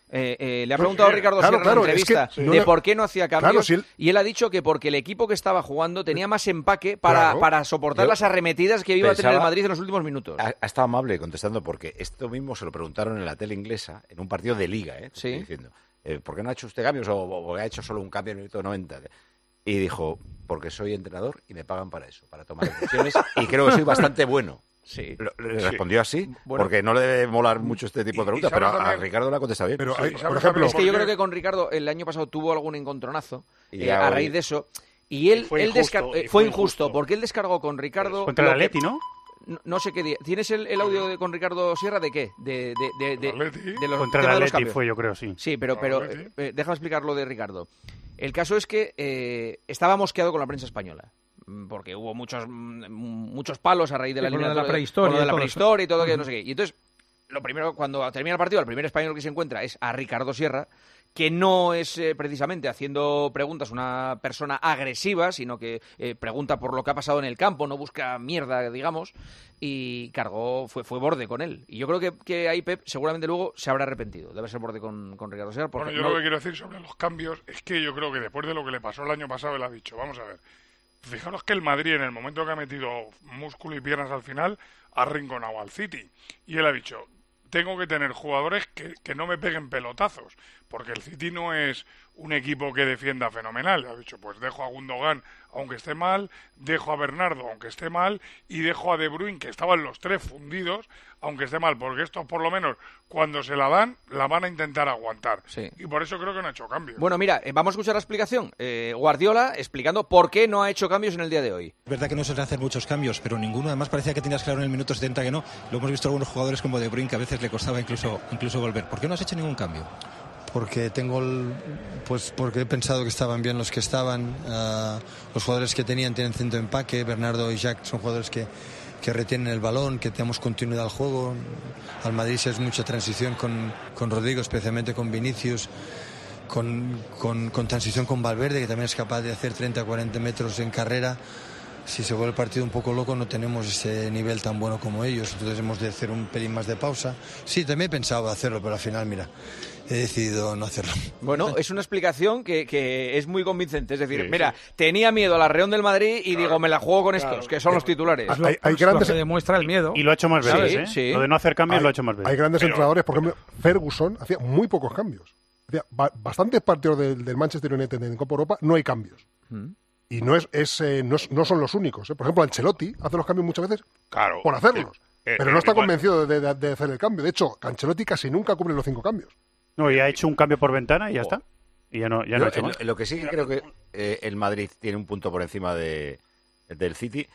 Eh, eh, le ha preguntado sí, Ricardo claro, Sierra claro, en la entrevista es que no de le... por qué no hacía cambios claro, si él... y él ha dicho que porque el equipo que estaba jugando tenía más empaque para, claro. para soportar Yo las arremetidas que iba pensaba, a tener el Madrid en los últimos minutos. Ha, ha estado amable contestando porque esto mismo se lo preguntaron en la tele inglesa en un partido de Liga, ¿eh? Sí. Diciendo, eh, ¿por qué no ha hecho usted cambios o, o ha hecho solo un cambio en el minuto noventa? Y dijo, porque soy entrenador y me pagan para eso, para tomar decisiones y creo que soy bastante bueno. Sí. Lo, le sí. respondió así, bueno, porque no le debe molar mucho este tipo de preguntas, pero a, a Ricardo le ha contestado bien. Pero sí, hay, por ejemplo, es que yo creo que con Ricardo el año pasado tuvo algún encontronazo y eh, a raíz de eso. Y él, fue él injusto, descargó, y eh, fue, fue injusto, injusto. porque él descargó con Ricardo... Contra el Atleti, ¿no? No, no sé qué día. ¿Tienes el, el audio de, con Ricardo Sierra de qué? De, de, de, de, de los, Contra el tema de los Atleti cambios. fue, yo creo, sí. Sí, pero, pero eh, eh, déjame explicar lo de Ricardo. El caso es que eh, estaba mosqueado con la prensa española. Porque hubo muchos muchos palos a raíz de la sí, con lo de eliminatoria, la prehistoria, con lo de la todo prehistoria y todo, eso. que no sé qué. Y entonces, lo primero, cuando termina el partido, el primer español que se encuentra es a Ricardo Sierra, que no es eh, precisamente haciendo preguntas una persona agresiva, sino que eh, pregunta por lo que ha pasado en el campo, no busca mierda, digamos, y cargó, fue, fue borde con él. Y yo creo que, que ahí Pep seguramente luego se habrá arrepentido de haber ser borde con, con Ricardo Sierra. Porque Bueno, yo no... lo que quiero decir sobre los cambios es que yo creo que después de lo que le pasó el año pasado, él ha dicho, vamos a ver, fijaros que el Madrid en el momento que ha metido músculo y piernas al final, ha arrinconado al City. Y él ha dicho, tengo que tener jugadores que, que no me peguen pelotazos, porque el City no es un equipo que defienda fenomenal. Ha dicho, pues dejo a Gundogan aunque esté mal, dejo a Bernardo aunque esté mal y dejo a De Bruyne, que estaban los tres fundidos, aunque esté mal, porque estos por lo menos cuando se la dan, la van a intentar aguantar. Sí. Y por eso creo que no ha hecho cambios. Bueno, mira, eh, vamos a escuchar la explicación. Eh, Guardiola explicando por qué no ha hecho cambios en el día de hoy. Es verdad que no se le hacen muchos cambios, pero ninguno. Además parecía que tenías claro en el minuto setenta que no. Lo hemos visto algunos jugadores como De Bruyne que a veces le costaba incluso, incluso volver. ¿Por qué no has hecho ningún cambio? Porque tengo el, pues porque he pensado que estaban bien los que estaban, uh, los jugadores que tenían tienen centro de empaque, Bernardo y Jack son jugadores que, que retienen el balón, que tenemos continuidad al juego. Al Madrid sí es mucha transición con, con Rodrigo, especialmente con Vinicius, con, con, con transición con Valverde, que también es capaz de hacer treinta a cuarenta metros en carrera. Si se vuelve el partido un poco loco, no tenemos ese nivel tan bueno como ellos, entonces hemos de hacer un pelín más de pausa. Sí, también pensaba hacerlo, pero al final, mira, he decidido no hacerlo. Bueno, es una explicación que, que es muy convincente. Es decir, Sí, mira, sí. tenía miedo al Arreón del Madrid y digo, me la juego con estos, Claro. que son los titulares. Hay, hay grandes... Se demuestra el miedo. Y lo ha hecho más veces, Sí, ¿eh? sí. Lo de no hacer cambios hay, lo ha hecho más veces. hay grandes Pero- entrenadores, por ejemplo, Ferguson hacía muy pocos cambios. Hacía ba- bastantes partidos del, del Manchester United en Copa Europa, no hay cambios. Mm. Y no es, es, eh, no, es- no son los únicos. ¿eh? Por ejemplo, Ancelotti hace los cambios muchas veces Claro. por hacerlos. Eh, eh, pero no está igual. convencido de, de- de hacer el cambio. De hecho, Ancelotti casi nunca cubre los cinco cambios. No, y ha hecho un cambio por ventana y ya está. Y ya no, ya no Yo, ha hecho en, más. en lo que sí que creo que eh, el Madrid tiene un punto por encima de, del City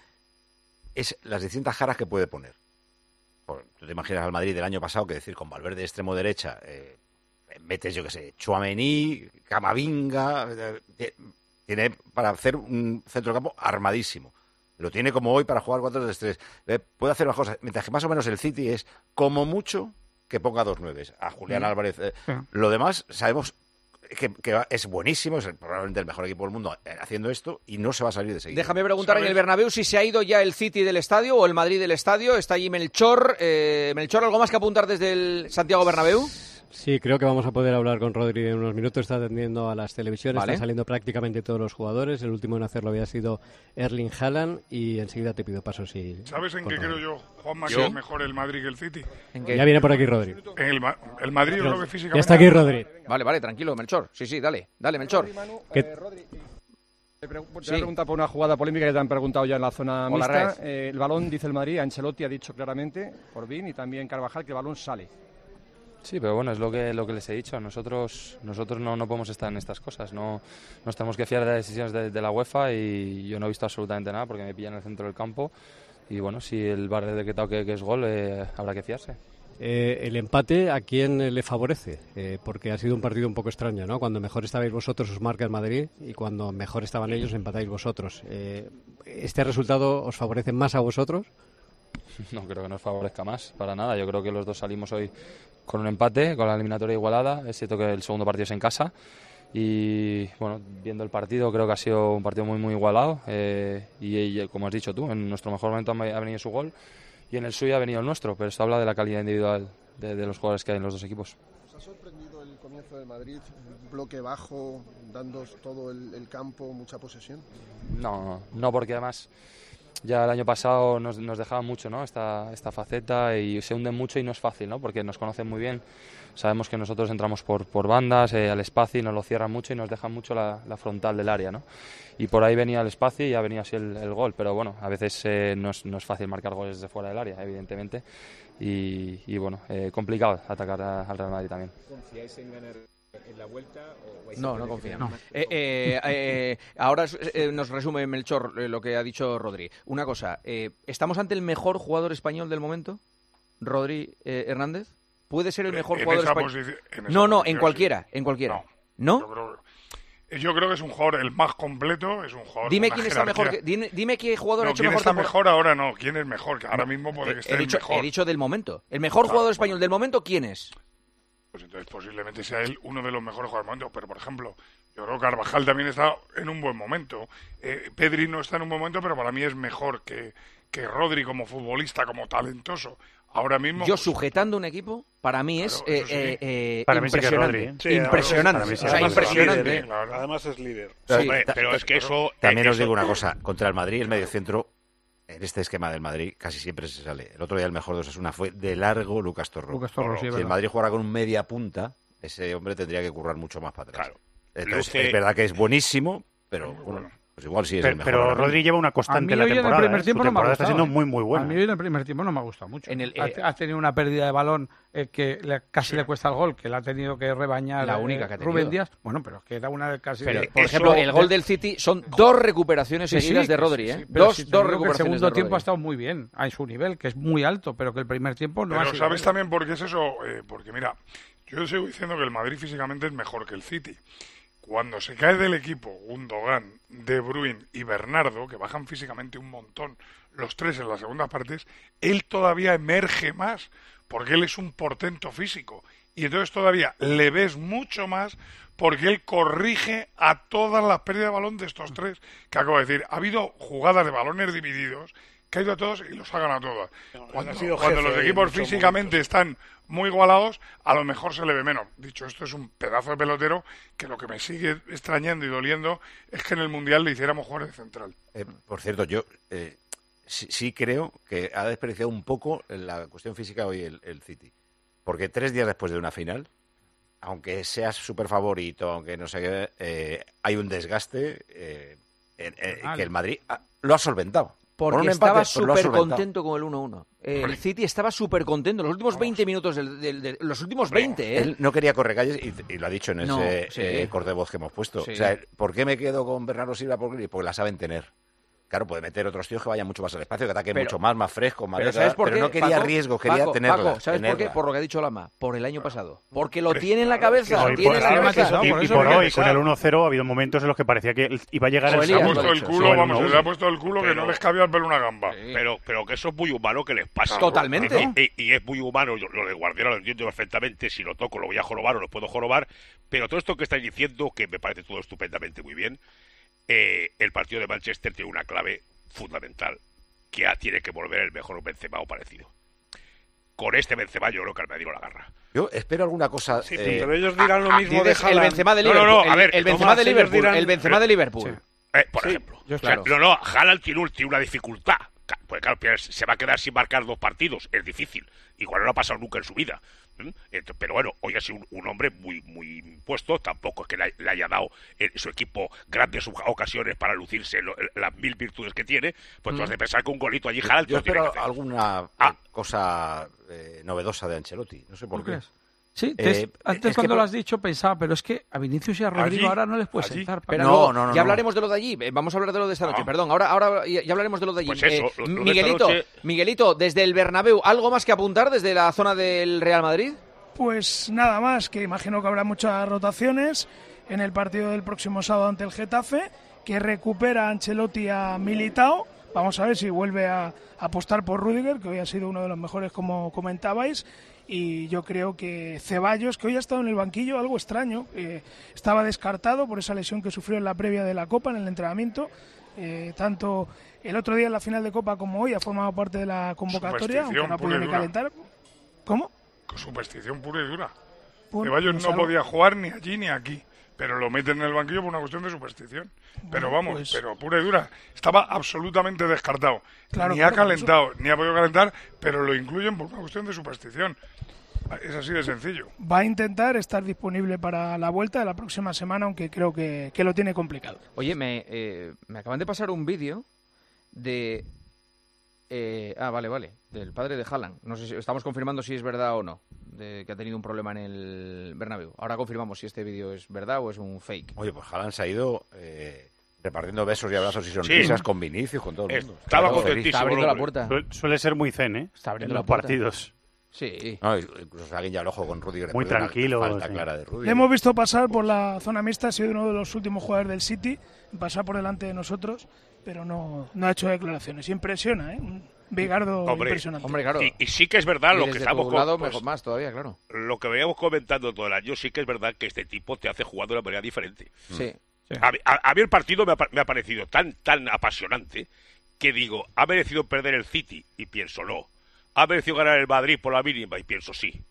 es las distintas caras que puede poner. Por- tú te imaginas al Madrid del año pasado que decir con Valverde de extremo derecha eh, metes, yo qué sé, Tchouaméni, Camavinga, eh, tiene para hacer un centrocampo armadísimo. Lo tiene como hoy para jugar cuatro tres tres. Eh, puede hacer más cosas. Mientras que más o menos el City es como mucho que ponga dos nueves. A Julián Mm. Álvarez. eh, Sí. Lo demás sabemos que, que va- es buenísimo, es el- probablemente el mejor equipo del mundo eh, haciendo esto y no se va a salir de seguida. Déjame preguntar en el Bernabéu si se ha ido ya el City del estadio o el Madrid del estadio. Está allí Melchor. Eh, Melchor, ¿algo más que apuntar desde el Santiago Bernabéu? Sí, creo que vamos a poder hablar con Rodri en unos minutos. Está atendiendo a las televisiones, Vale. están saliendo prácticamente todos los jugadores. El último en hacerlo había sido Erling Haaland y enseguida te pido paso si... ¿Sabes en con qué Rodri. creo yo, Juanma, ¿Yo? que es mejor el Madrid que el City? ¿En Ya viene por aquí Rodri. En el, Ma- el Madrid yo creo que físicamente... Ya está aquí Rodri. Vale, vale, tranquilo, Melchor. Sí, sí, dale, dale, Melchor. ¿Qué- Te pre- te Sí. voy a preguntar por una jugada polémica que te han preguntado ya en la zona Hola, mixta. Raez. Eh, el balón, dice el Madrid, Ancelotti ha dicho claramente, Orbín y también Carvajal, que el balón sale. Sí, pero bueno, es lo que, lo que les he dicho. Nosotros, nosotros no, no podemos estar en estas cosas. No nos tenemos que fiar de las decisiones de, de la UEFA y yo no he visto absolutamente nada porque me pillan en el centro del campo. Y bueno, si el V A R ha decretado que, que es gol, eh, habrá que fiarse. Eh, el empate, ¿a quién eh, le favorece? Eh, porque ha sido un partido un poco extraño, ¿no? Cuando mejor estabais vosotros os marca el Madrid y cuando mejor estaban ellos empatáis vosotros. Eh, ¿Este resultado os favorece más a vosotros? No creo que nos favorezca más, para nada. Yo creo que los dos salimos hoy con un empate, con la eliminatoria igualada. Es cierto que el segundo partido es en casa. Y bueno, viendo el partido, creo que ha sido un partido muy, muy igualado. Eh, y, y como has dicho tú, en nuestro mejor momento ha venido su gol y en el suyo ha venido el nuestro. Pero esto habla de la calidad individual de, de los jugadores que hay en los dos equipos. ¿Os ha sorprendido el comienzo de Madrid, bloque bajo, dando todo el, el campo, mucha posesión? No, no, porque además ya el año pasado nos, nos dejaban mucho, ¿no? esta, esta faceta y se hunden mucho y no es fácil, ¿no? Porque nos conocen muy bien. Sabemos que nosotros entramos por, por bandas, eh, al espacio y nos lo cierran mucho y nos dejan mucho la, la frontal del área, ¿no? Y por ahí venía el espacio y ha venido así el, el gol, pero bueno, a veces eh, no, es, no es fácil marcar goles desde fuera del área, evidentemente, y, y bueno, eh, complicado atacar a, al Real Madrid también. ¿Confiáis en ganar en la vuelta? O vais No, a no tener confía. que No. ganar? Eh, eh, eh, ahora eh, nos resume Melchor eh, lo que ha dicho Rodri. Una cosa, eh, ¿estamos ante el mejor jugador español del momento? Rodri eh, Hernández. ¿Puede ser el mejor en jugador esa español? posición- en esa No, no, posición, en cualquiera, sí. en cualquiera. No. ¿No? Yo creo, yo creo que es un jugador el más completo, es un jugador Dime con quién una está mejor. jerarquía. Que, dime, dime qué jugador No, ha hecho ¿quién mejor está temporada? mejor ahora? No, ¿quién es mejor? Que ahora mismo puede que He, esté he dicho, el mejor. he dicho del momento. ¿El mejor Claro, jugador español del momento quién es? Pues entonces posiblemente sea él uno de los mejores jugadores del momento. Pero, por ejemplo, yo creo que Carvajal también está en un buen momento. Eh, Pedri no está en un buen momento, pero para mí es mejor que, que Rodri como futbolista, como talentoso. Ahora mismo... Yo sujetando un equipo, para mí es eh, sí. eh, eh, Para mí sí que es impresionante. Rodri, ¿eh? Sí, impresionante. además- O sea, además es impresionante. líder, ¿eh? Además es líder. Sí, Hombre, ta- pero es que eso... También eh, os eso- digo una cosa, contra el Madrid el mediocentro, en este esquema del Madrid, casi siempre se sale. El otro día el mejor de Osasuna fue de largo Lucas Torro. Lucas Torro, sí, es Si el verdad. Madrid jugara con un media punta, ese hombre tendría que currar mucho más para atrás. Claro. Entonces, Luce- es verdad que es buenísimo, pero bueno, pues igual sí es el Pero, mejor. pero ahora mismo. Rodri lleva una A mí constante en la hoy en el temporada. primer ¿eh? tiempo Su no me ha temporada está gustado. siendo muy, muy buena. A mí hoy en el primer tiempo no me ha gustado mucho. En el, Ha- eh, ha, tenido una pérdida de balón eh, que le- casi le cuesta el gol, que le ha tenido que rebañar La eh, única que ha tenido. Rubén Díaz. Bueno, pero es que da una de casi... Pero, de- por eso- ejemplo, el gol de- del City son dos recuperaciones Sí, sí, seguidas de que Rodri, sí, ¿eh? sí, pero dos sí te dos digo que recuperaciones el segundo de tiempo Rodri. ha estado muy bien, a su nivel, que es muy alto, pero que el primer tiempo no ha Pero sido ¿sabes bueno. también por qué es eso? Eh, porque mira, yo sigo diciendo que el Madrid físicamente es mejor que el City. Cuando se cae del equipo Gundogan, De Bruyne y Bernardo, que bajan físicamente un montón, los tres en las segundas partes, él todavía emerge más, porque él es un portento físico. Y entonces todavía le ves mucho más porque él corrige a todas las pérdidas de balón de estos tres que acabo de decir. Ha habido jugadas de balones divididos que ha ido a todos y los ha ganado todos. Cuando, ha sido cuando jefe los en equipos muchos físicamente están muy igualados, a lo mejor se le ve menos. Dicho esto, es un pedazo de pelotero que lo que me sigue extrañando y doliendo es que en el Mundial le hiciéramos jugar de central. Eh, por cierto, yo eh, sí, sí creo que ha desperdiciado un poco la cuestión física hoy el, el City. Porque tres días después de una final, aunque seas súper favorito, aunque no sé qué, eh, hay un desgaste eh, en- en- que el Madrid ha- lo ha solventado. Por Porque un empate, estaba pero lo ha súper solventado. contento con el uno uno. El City estaba súper contento. Los últimos veinte minutos, del, del- del- los últimos veinte, ¿eh? Él no quería correr calles y, y lo ha dicho en ese No, sí. eh, corte de voz que hemos puesto. Sí. O sea, ¿por qué me quedo con Bernardo Silva? Porque porque la saben tener. Claro, puede meter otros tíos que vayan mucho más al espacio, que ataquen Pero- mucho más, más fresco, más... Pero ¿sabes por pero qué? no quería Paco? riesgo, quería Paco, tenerla. Paco, ¿sabes por qué? tenerla. Por lo que ha dicho Lama. Por el año pasado. Porque lo tiene en la cabeza. Hoy tiene por- en la cabeza. y, por y eso por no hoy, pensar. con el uno cero, ha habido momentos en los que parecía que iba a llegar O el Elías, Se ha segundo. puesto el Sí, culo, o el vamos, uno se le ha uno. puesto el culo que Pero- no les cabía el pelo una gamba. Pero, pero que eso es muy humano que les pasa. Totalmente. Y, y es muy humano, yo- lo de Guardiola lo entiendo perfectamente, si lo toco lo voy a jorobar o lo puedo jorobar, pero todo esto que estáis diciendo, que me parece todo estupendamente muy bien, eh, el partido de Manchester tiene una clave fundamental, que a- tiene que volver el mejor Benzema o parecido. Con este Benzema yo creo que al Madrid no la agarra. Yo espero alguna cosa... Sí, eh, pero ellos dirán lo Ah, mismo de dices el Haaland. Benzema de No, no, Liverpool. no, a ver, el, el Benzema Tomás, de ellos Liverpool. dirán- El Benzema de Liverpool. Eh, por Sí, ejemplo. yo O sea, estoy- no, no, Haaland tiene, un- tiene una dificultad. Ca- Pues claro, piensas, se va a quedar sin marcar dos partidos. Es difícil. Igual no lo ha pasado nunca en su vida. ¿Mm? Ent- Pero bueno, hoy ha sido un, un hombre muy muy impuesto. Tampoco es que le, le haya dado eh, su equipo grandes oca- ocasiones para lucirse lo- las mil virtudes que tiene. Pues tú has de pensar que un golito allí Haaland Yo lo tiene que espero hacer. alguna eh, Ah. cosa eh, novedosa de Ancelotti. No sé por ¿Tú qué. crees? Sí, Eh, te- antes es que cuando por- lo has dicho pensaba, pero es que a Vinicius y a Rodrigo Allí, ahora no les puedes allí. sentar. Paco. Pero No, luego, no, no, ya no. hablaremos de lo de allí. Eh, Vamos a hablar de lo de esta noche. Ah. Perdón, ahora, ahora ya ya hablaremos de lo de allí. Pues eso, Eh, lo- lo de esta Miguelito, noche- Miguelito, desde el Bernabéu, ¿algo más que apuntar desde la zona del Real Madrid? Pues nada más, que imagino que habrá muchas rotaciones en el partido del próximo sábado ante el Getafe, que recupera a Ancelotti a Militao. Vamos a ver si vuelve a apostar por Rüdiger, que hoy ha sido uno de los mejores, como comentabais. Y yo creo que Ceballos, que hoy ha estado en el banquillo, algo extraño, eh, estaba descartado por esa lesión que sufrió en la previa de la Copa, en el entrenamiento. Eh, tanto el otro día en la final de Copa como hoy ha formado parte de la convocatoria, aunque no ha Superstición pura podido y ni dura. calentar. ¿Cómo? Superstición pura y dura. Bueno, Ceballos pues no algo- podía jugar ni allí ni aquí, pero lo meten en el banquillo por una cuestión de superstición. Pero Bueno, vamos, pues- pero pura y dura. Estaba absolutamente descartado. Claro, ni claro, ha por calentado, ni ha podido calentar, pero lo incluyen por una cuestión de superstición. Es así de sencillo. Va a intentar estar disponible para la vuelta de la próxima semana, aunque creo que, que lo tiene complicado. Oye, me, eh, me acaban de pasar un vídeo de... eh, ah, vale, vale. Del padre de Haaland. No sé si estamos confirmando si es verdad o no, de que ha tenido un problema en el Bernabéu. Ahora confirmamos si este vídeo es verdad o es un fake. Oye, pues Haaland se ha ido eh, repartiendo besos y abrazos y sonrisas Sí. con Vinicius, con todo el mundo. Estaba Claro, contentísimo, Está abriendo la puerta. Su- Suele ser muy zen, ¿eh? Está abriendo en la los puerta. partidos. Sí. No, incluso se ha guiñado el ojo con Rudiger. Muy después de una tranquilo, falta sí. clara de Rudiger. Le hemos visto pasar por la zona mixta, ha sido uno de los últimos jugadores del City, pasar por delante de nosotros, pero no, no ha hecho declaraciones. Impresiona, ¿eh? Un Bigardo Hombre, impresionante. Hombre, claro. Y, y sí que es verdad Y lo que desde estamos tu con- lado, pues, mejor más todavía, claro. lo que veníamos comentando todo el año, sí que es verdad que este tipo te hace jugar de una manera diferente. Sí. A, mí- a- a mí el partido me ha, pa- me ha parecido tan tan apasionante que digo, ¿ha merecido perder el City? Y pienso, no. ¿Ha merecido ganar el Madrid por la mínima? Y pienso, sí.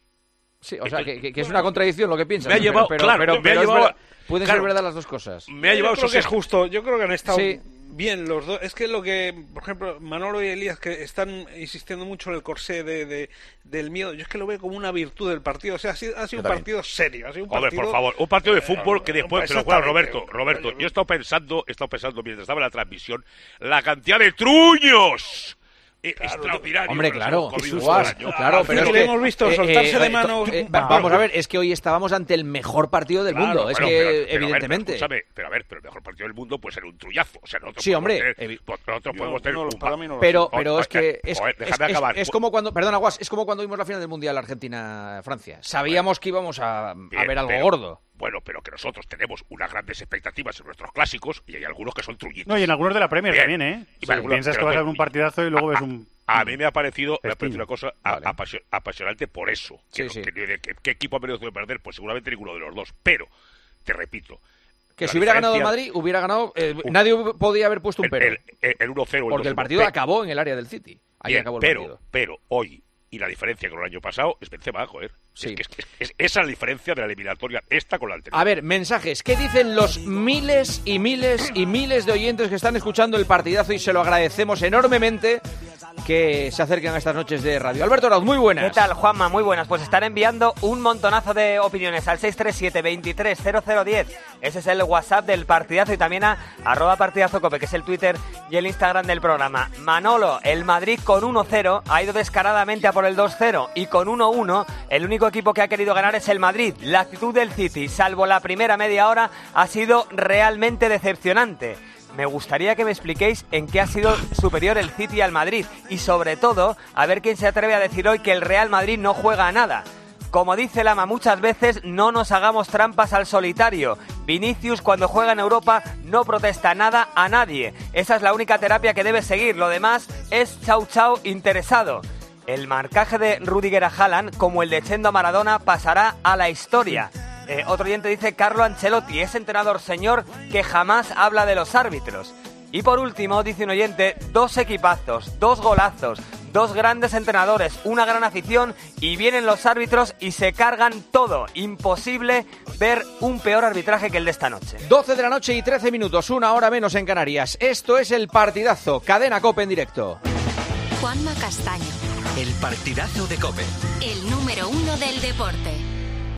Sí, o sea, que, que- que es una contradicción lo que piensas. Me ha pero- llevado- pero, claro, pero, me ha pero es llevado- verdad- pueden claro, ser verdad las dos cosas. Me ha llevado yo creo esos que es ex- justo, yo creo que han estado Sí. bien los dos. Es que lo que, por ejemplo, Manolo y Elías, que están insistiendo mucho en el corsé de, de- del miedo, yo es que lo veo como una virtud del partido. O sea, ha sido, ha sido un también. partido serio. Ha sido un Hombre, partido... por favor, un partido de fútbol que después que lo juega Exactamente. Roberto. Roberto, yo he estado pensando, he estado pensando mientras estaba en la transmisión, la cantidad de truños eh, extraordinarios. Hombre, que nos claro, hemos comido guas, este año. claro, pero es que que le hemos visto soltarse de mano. eh, va- vamos a ver, es que hoy estábamos ante el mejor partido del Claro, mundo, es bueno, que pero- pero a ver, evidentemente. pero, escúchame, pero a ver, pero el mejor partido del mundo puede ser un trullazo. O sea, nosotros Sí, podemos hombre, tener- evi- pues nosotros Yo podemos tener no, un para pa- mí no lo pero, Joder, pero es joder, que es, joder, es- déjame es- acabar. es como cuando, perdona, Guas, es como cuando vimos la final del Mundial Argentina-Francia. Sabíamos que íbamos a, a Bien, ver algo pero- gordo. Bueno, pero que nosotros tenemos unas grandes expectativas en nuestros clásicos y hay algunos que son trullitos. No, y en algunos de la Premier Bien. también, ¿eh? Y Sí, algunos- piensas que pero- vas a ver un partidazo y luego ves un... A mí me ha parecido, me ha Festín. parecido una cosa a- apasio- apasionante por eso. Que, Sí, sí. que- que- que- ¿Qué equipo ha merecido perder? Pues seguramente ninguno de los dos. Pero, te repito. Que la si hubiera ganado el diferencia- Madrid, hubiera ganado. eh, Un- nadie hub- podía haber puesto un el, pero. el- el- el uno cero. porque el partido pero, acabó en el área del City. Ahí bien, acabó el pero, partido. pero hoy, y la diferencia con el año pasado, es Benzema, joder. Sí. Es, que- es que- es- esa es la diferencia de la eliminatoria esta con la anterior. A ver, mensajes. ¿Qué dicen los miles y miles y miles de oyentes que están escuchando el partidazo y se lo agradecemos enormemente que se acerquen a estas noches de radio? Alberto Arauz, muy buenas. ¿Qué tal, Juanma? Muy buenas. Pues están enviando un montonazo de opiniones al seis tres siete, veintitrés, cero cero diez. Ese es el WhatsApp del partidazo y también a arroba partidazo cope, que es el Twitter y el Instagram del programa. Manolo, el Madrid con uno cero ha ido descaradamente a por el dos cero y con uno uno el único equipo que ha querido ganar es el Madrid. La actitud del City, salvo la primera media hora, ha sido realmente decepcionante. Me gustaría que me expliquéis en qué ha sido superior el City al Madrid y sobre todo a ver quién se atreve a decir hoy que el Real Madrid no juega a nada. Como dice Lama muchas veces, no nos hagamos trampas al solitario. Vinicius cuando juega en Europa no protesta nada a nadie. Esa es la única terapia que debe seguir, lo demás es chau chau interesado. El marcaje de Rudiger a Haaland, como el de Chendo a Maradona, pasará a la historia. Eh, otro oyente dice Carlo Ancelotti, es entrenador señor que jamás habla de los árbitros. Y por último, dice un oyente, dos equipazos, dos golazos, dos grandes entrenadores, una gran afición y vienen los árbitros y se cargan todo. Imposible ver un peor arbitraje que el de esta noche. doce de la noche y trece minutos, una hora menos en Canarias. Esto es el partidazo, Cadena COPE en directo. Juanma Castaño, El partidazo de COPE. el número uno del deporte.